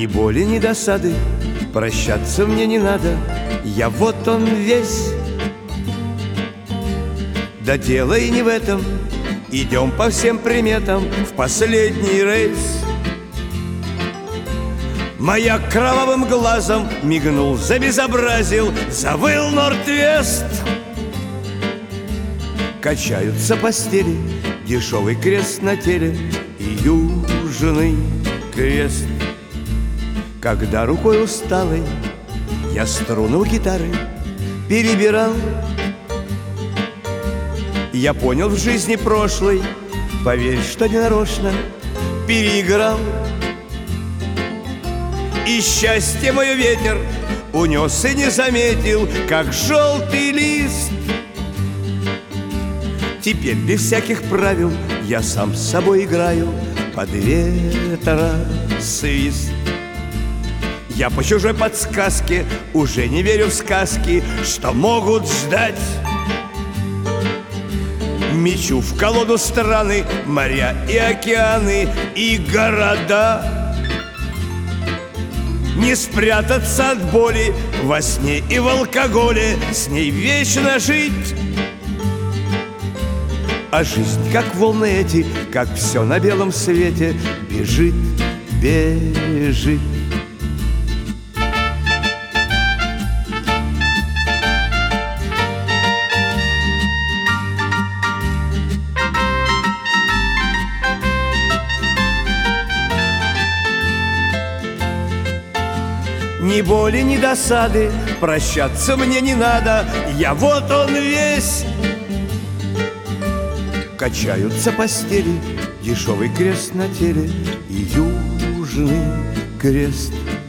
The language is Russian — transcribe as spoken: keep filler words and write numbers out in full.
Ни боли, ни досады, прощаться мне не надо. Я вот он весь. Да дело и не в этом. Идем по всем приметам в последний рейс. Маяк кровавым глазом мигнул, забезобразил, завыл Норд-Вест. Качаются постели, дешевый крест на теле и южный крест. Когда рукой усталой я струну гитары перебирал, я понял в жизни прошлой, поверь, что не нарочно переиграл. И счастье мое ветер унес и не заметил, как желтый лист. Теперь без всяких правил я сам с собой играю под ветра свист. Я по чужой подсказке уже не верю в сказки, что могут ждать. Мечу в колоду страны, моря и океаны, и города. Не спрятаться от боли во сне и в алкоголе, с ней вечно жить. А жизнь, как волны эти, как все на белом свете, бежит, бежит. Ни боли, ни досады, прощаться мне не надо. Я вот он весь. Качаются постели, дешевый крест на теле и южный крест.